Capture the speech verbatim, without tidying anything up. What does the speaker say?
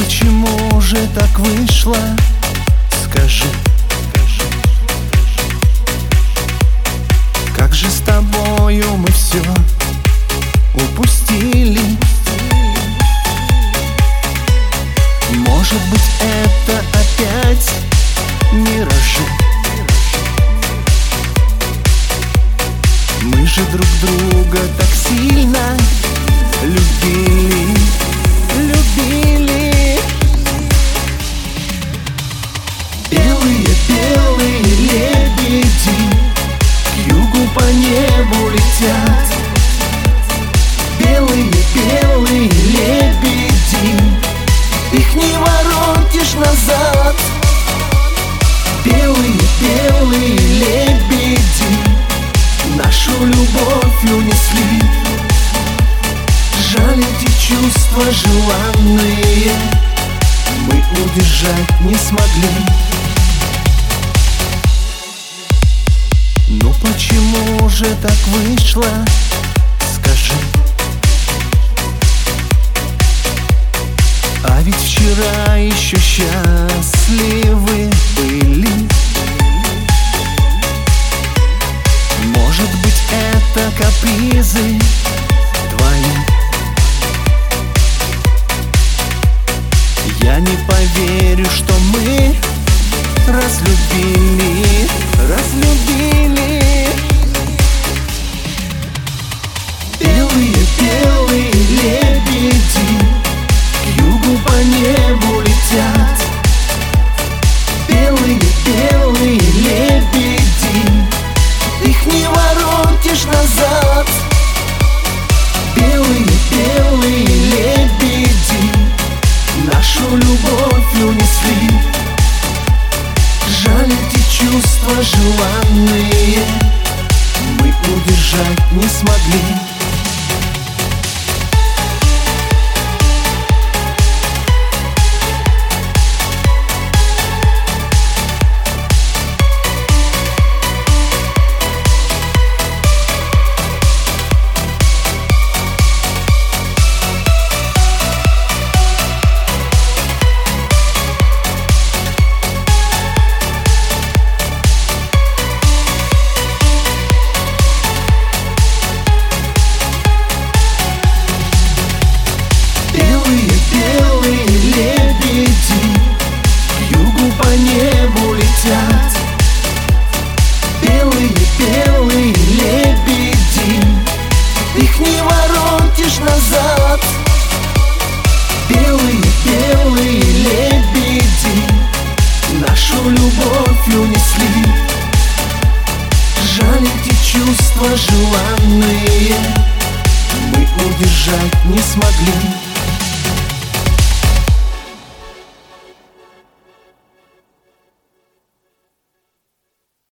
почему же так вышло? Скажи, как же с тобою мы все упустили? Может быть, это опять миражи? Мы же друг друга так сильно любили, любили. Белые, белые лебеди к югу по небу летят. Белые, белые лебеди, их не воротишь назад. Белые, белые лебеди нашу любовь унесли. Жаль, эти чувства желанные мы удержать не смогли. Ну почему же так вышло? Скажи. А ведь вчера еще счастливы были. Может быть, это капризы твои? Я не поверю, что мы разлюбили, разлюбили. Белые, белые лебеди к югу по небу летят. Белые, белые лебеди, их не воротишь назад. Белые, белые лебеди нашу любовь унесли. Жаль, эти чувства желанные мы удержать не смогли. Белые, белые лебеди к югу по небу летят. Белые, белые лебеди, их не воротишь назад. Белые, белые лебеди нашу любовь унесли. Жаль, эти чувства желанные мы удержать не смогли.